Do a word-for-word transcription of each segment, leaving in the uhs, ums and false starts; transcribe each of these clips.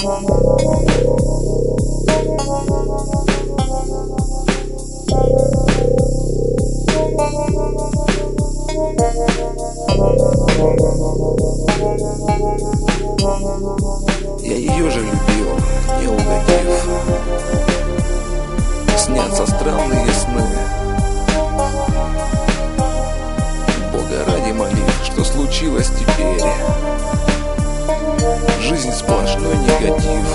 Я ее же любил, не угодив. Снятся странные сны. Бога ради молив, что случилось теперь. Жизнь сплошной негатив.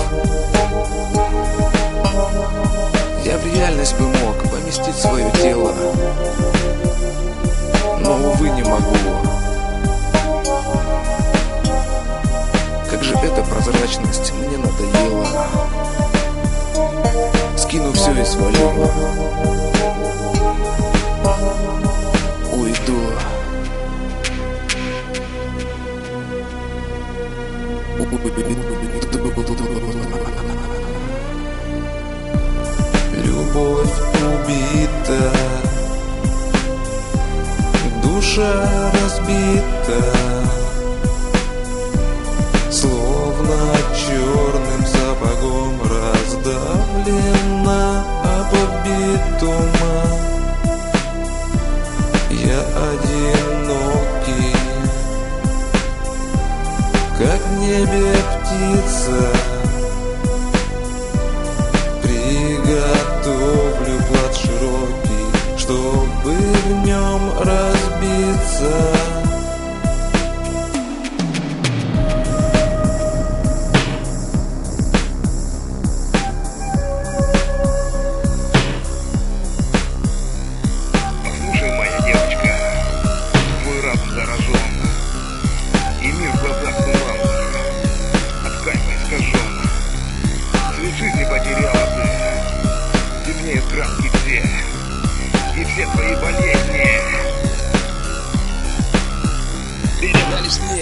Я в реальность бы мог поместить свое тело, но, увы, не могу. Как же эта прозрачность мне надоела. Скину все и свалю. Уйду. Любовь убита, душа разбита, словно черным сапогом раздавлена об битума. Я одинокий, как в небе птица. Приготовлю плат широкий, чтобы в нем разбиться. Послушай, моя девочка, твой разум заражен, и мир в глазах туманный, от кайфа искажен. Цвет жизни потеряла ты, темнеют краски все, и все твои болезни передались мне.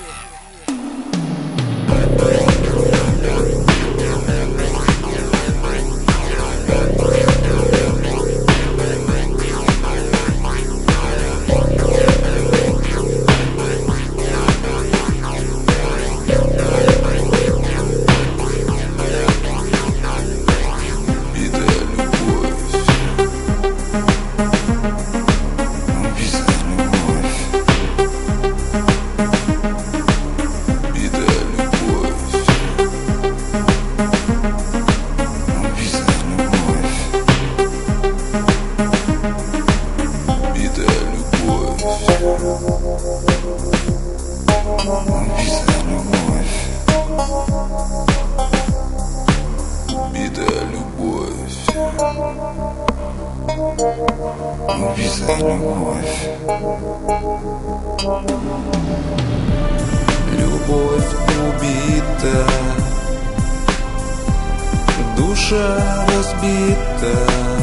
Убитая любовь, убитая любовь. Любовь убита, душа разбита,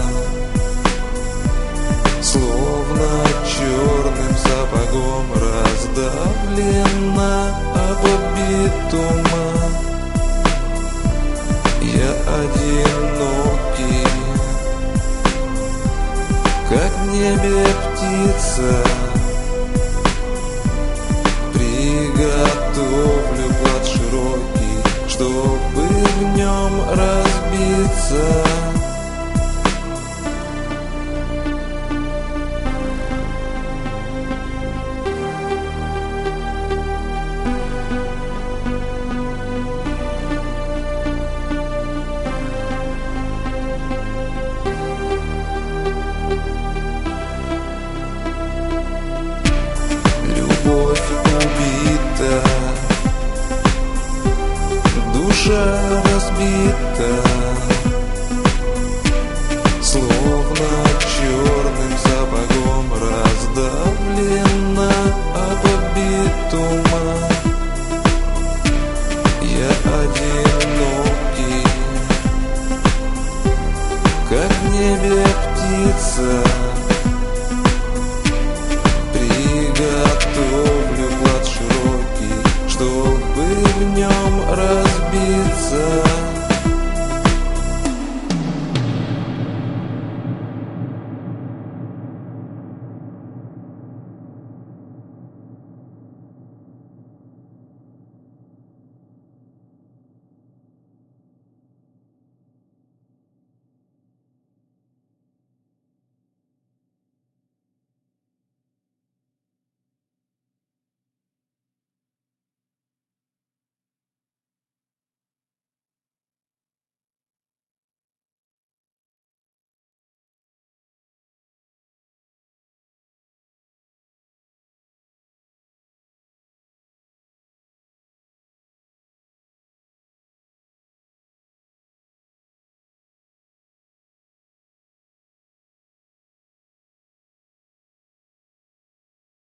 словно черным сапогом раздавлена об битума. Я одинокий, как в небе птица. Приготовлю плат широкий, чтобы в нем разбиться. Любовь убита, душа разбита, словно черным сапогом раздавлена об битума. Я одинокий, как в небе птица.